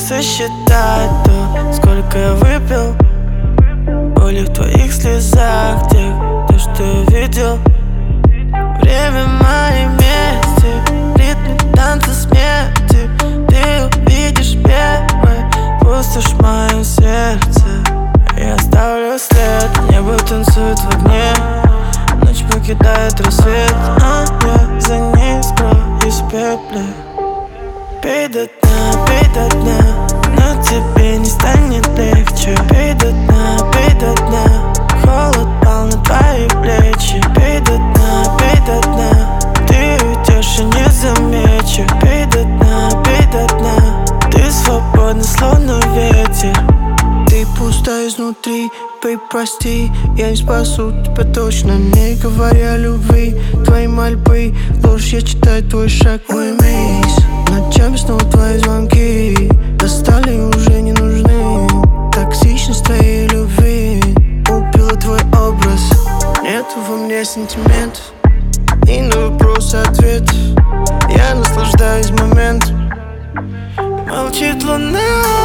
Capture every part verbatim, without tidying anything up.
сосчитать то, сколько я выпил. Боли в твоих слезах, тех, то, что я видел. Время моей мести, в ритме танца смерти. Ты увидишь первой, пустошь в моем сердце. Я оставлю след, небо танцует в огне. Ночь покидает рассвет, а я за ней скроюсь в пепле. Пей до дна, пей до дна, но тебе не станет легче. Пей до дна, пей до дна, холод пал на твои плечи. Пей до дна, пей до дна, ты уйдешь и не замечу. Пей до дна, пей до дна, ты свободна, словно ветер. Ты пуста изнутри, пей, прости, я не спасу тебя точно. Не говоря о любви, твои мольбы, ложь, я читаю твой шаг. Уймись, ночами снова твои звонки достали, уже не нужны. Токсичность твоей любви убила твой образ. Нету во мне сентиментов и на вопрос ответ. Я наслаждаюсь моментом. Молчит луна,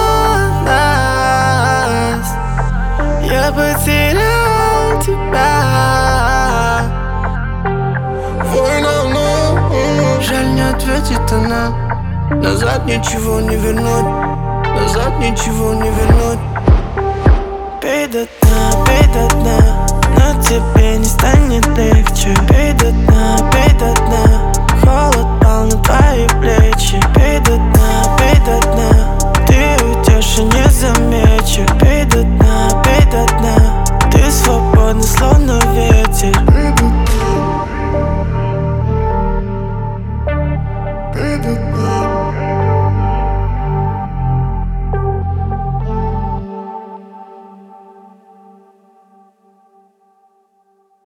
я потерял тебя. Война, но жаль, не ответит она. Назад ничего не вернуть, назад ничего не вернуть. Пей до дна, пей до дна, но тебе не станет легче. Пей до дна, пей до дна, холод пал на твои плечи.